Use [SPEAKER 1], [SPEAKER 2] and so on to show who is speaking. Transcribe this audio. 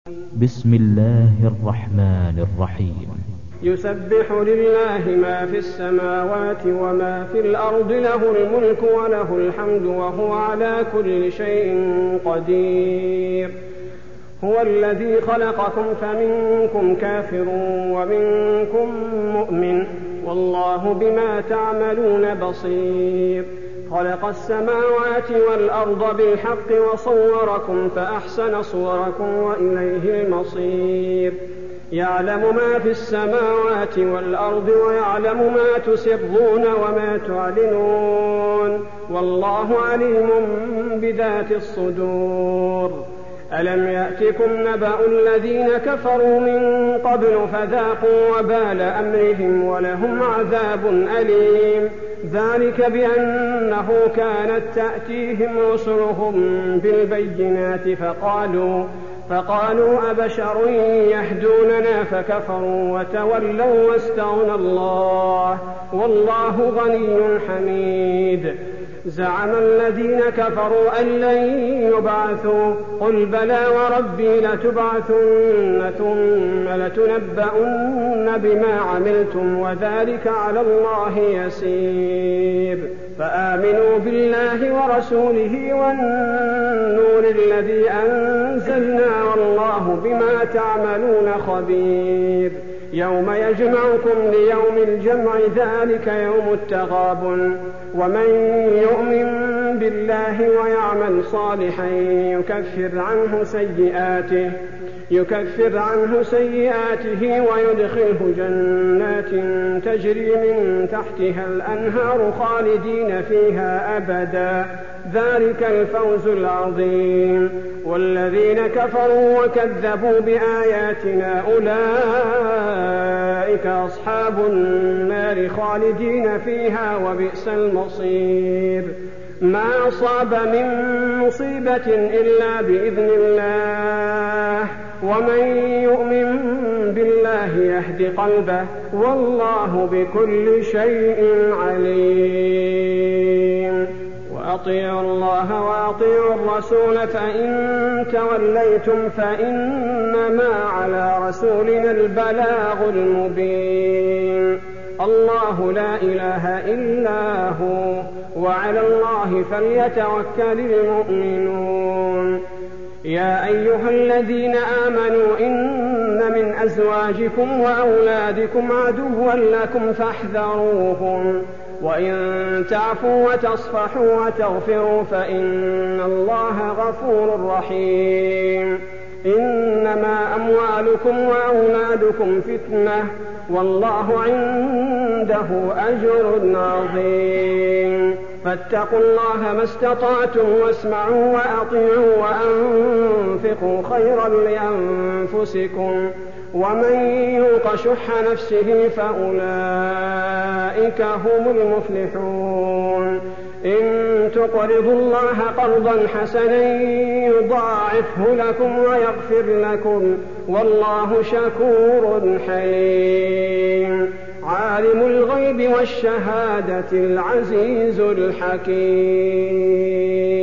[SPEAKER 1] بسم الله الرحمن الرحيم.
[SPEAKER 2] يسبح لله ما في السماوات وما في الأرض، له الملك وله الحمد وهو على كل شيء قدير. هو الذي خلقكم فمنكم كافر ومنكم مؤمن، والله بما تعملون بصير. خلق السماوات والأرض بالحق وصوركم فأحسن صوركم وإليه المصير. يعلم ما في السماوات والأرض ويعلم ما تسرون وما تعلنون، والله عليم بذات الصدور. ألم يأتكم نبأ الذين كفروا من قبل فذاقوا وبال أمرهم ولهم عذاب أليم. ذلك بأنه كانت تأتيهم رسلهم بالبينات فقالوا أبشر يهدوننا فكفروا وتولوا واستغنى الله والله غني حميد. زعم الذين كفروا أن لن يبعثوا، قل بلى وربي لتبعثن ثم لتنبؤن بما عملتم وذلك على الله يسير. فآمنوا بالله ورسوله والنور الذي أنزلنا والله بما تعملون خبير. يوم يجمعكم ليوم الجمع ذلك يوم التغابن. ومن يؤمن بالله ويعمل صالحا يكفر عنه سيئاته ويدخله جنات تجري من تحتها الأنهار خالدين فيها أبدا، ذلك الفوز العظيم. والذين كفروا وكذبوا بآياتنا أولئك أصحاب النار خالدين فيها وبئس المصير. ما أصاب من مصيبة إلا بإذن الله، ومن يؤمن بالله يهد قلبه والله بكل شيء عليم. وأطيعوا الله وأطيعوا الرسول فإن توليتم فإنما على رسولنا البلاغ المبين. الله لا إله إلا هو وعلى الله فليتوكل المؤمنون. يا أيها الذين آمنوا إن من أزواجكم وأولادكم عدوا لكم فاحذروهم، وإن تعفوا وتصفحوا وتغفروا فإن الله غفور رحيم. إنما أموالكم وأولادكم فتنة والله عنده أجر عظيم. فاتقوا الله ما استطعتم واسمعوا وأطيعوا وأنفقوا خيرا لأنفسكم، ومن يوق شح نفسه فأولئك هم المفلحون. إن تقرضوا الله قرضا حسنا يضاعفه لكم ويغفر لكم والله شكور حليم. عالم الغيب والشهادة العزيز الحكيم.